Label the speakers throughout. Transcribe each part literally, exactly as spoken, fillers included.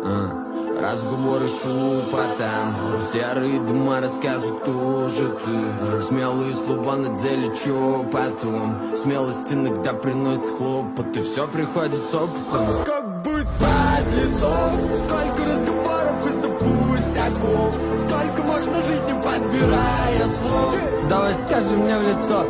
Speaker 1: Разговоры шепотом, серые дома расскажут тоже ты. Смелые слова на деле, чё потом? Смелость иногда приносит хлопоты, все приходит с опытом. Как быть подлецом? Сколько разговоров из-за пустяков? Сколько можно жить, не подбирая слов? Давай скажи мне в лицо.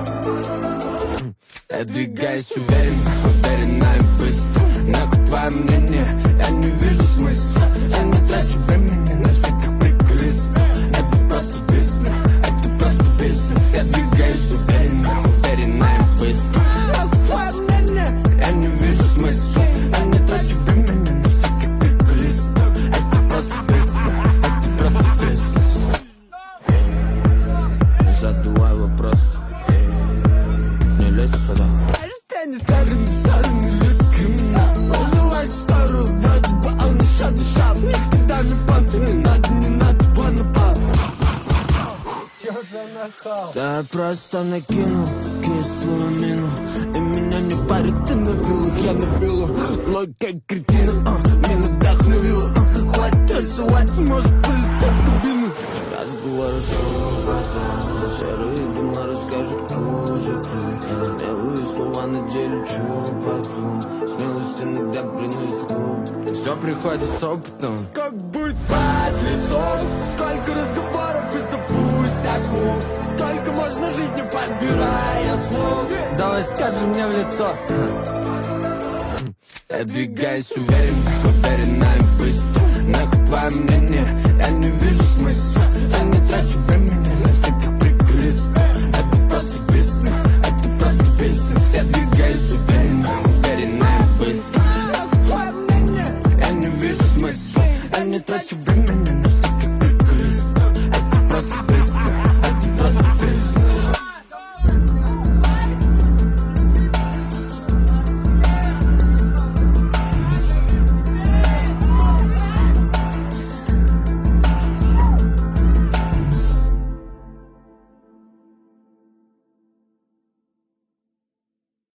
Speaker 1: Я двигаюсь уверенно, уверенно и быстро. Нахуй твое мнение, я не вижу смысла. Я не трачу времени на всяких приколистов. Это просто бизнес, это просто бизнес. Я двигаюсь уверенно, уверенно и быстро. Нахуй твое мнение, я не вижу смысла. Я не трачу времени на всяких приколистов. Это просто бизнес, это просто бизнес. Не задавай вопрос, не лезь сюда. Перестань старым, старым или криминал. Называть старую, вроде бы он еще дышал. Никогда не понты, не надо, не надо плана пап. Чё за нахал? Да я просто накинул кислую мину. И меня не парит, ты набил их, я набил их. Логика кретина, а, меня вдохновила. а. Хватит рисовать, может полететь в кабину. Разговоры шепотом, серые дома расскажут, кто же ты. Смелые слова на деле, чё потом? Смелость иногда приносит хлоп. Все приходит с опытом. Как быть подлецом? Сколько разговоров из-за пустяков? Сколько можно жить, не подбирая слов? Давай скажи мне в лицо. Я двигаюсь уверенно, уверенно и быстро. Нахуй твое мнение, я не вижу смысла. Я не трачу времени на всяких приколистов. Это просто бизнес, это просто бизнес. Я двигаюсь уверенно, уверенно и быстро. Нахуй твое мнение, я не вижу смысла. Я не трачу времени.